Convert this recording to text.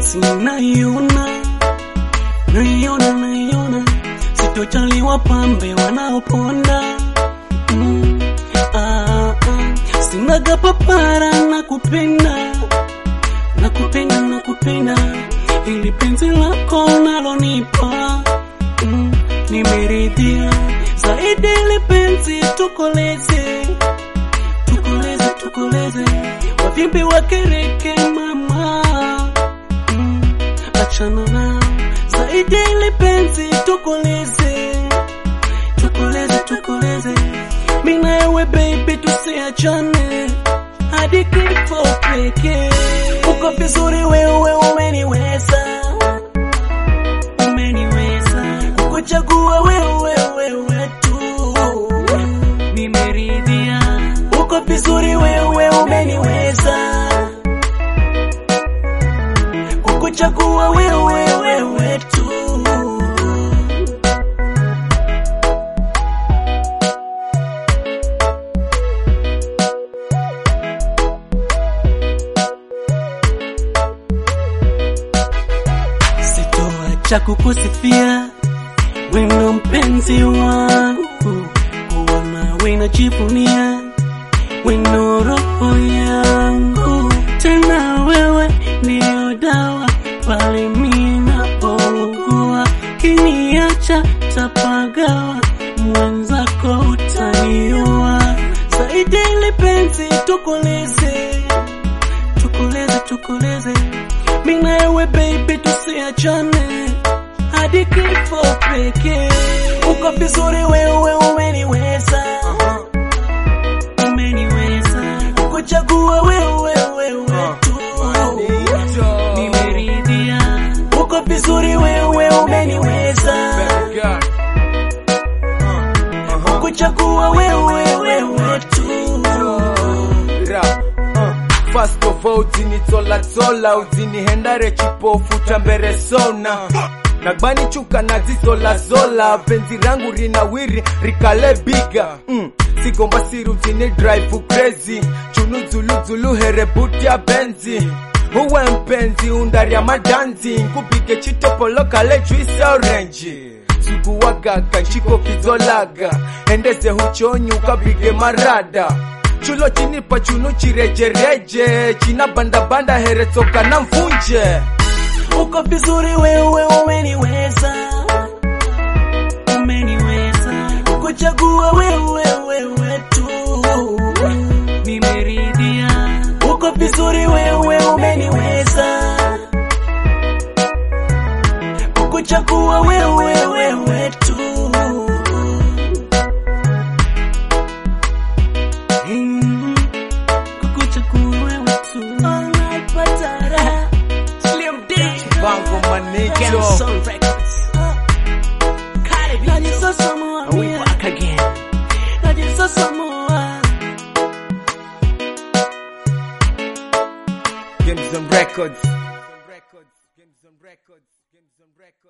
penzi naiona, sitojali wapambe wanaoponda. Sinaga papara nakupenda, ili penzi lako nalonipa. Nimeridhia zaidi ili penzi tukoleze, wavimbi wakereke mama. Achana na zaidi ili penzi tukoleze, mina ewe baby tusiachane hadi kifo pekee. Uko vizuri wewe, umeniweza, kukuchagua wewe tu. Nimeridhia, uko vizuri wewe, umeniweza, kukuchagua wewe tu. Sitoacha kukusifia, wendo mpenzi wangu, kuwa nawe najivunia, wendo roho yangu. Tena wewe ndio dawa pale mimi napougua, kiniacha tapagawa, mwenzako utaniua. Zaidi ile penzi tukoleze, mimi na wewe baby tusiachane hadi kifo pekee. Uko vizuri wewe, umeniweza, kukuchagua wewe tu. Nimeridhia, uko vizuri wewe, umeniweza, kukuchagua wewe tu. First of all, utini tola utini hendare chipofu tambere sona. Nagbani chuka na zola, penzi rangu rinawiri rikale biga. Sigomba siru utini drive crazy, chunu zulu herebuti ya benzi. Uwe mpenzi undari ya madanzi, kubike chitopolo kale juice orange. Sugu wagaga chiko kizolaga, endeze huchonyu kabige marada. Chulo chinipa chunu chirejereje, china banda here toka na mfunje. Uko vizuri wewe, umeniweza,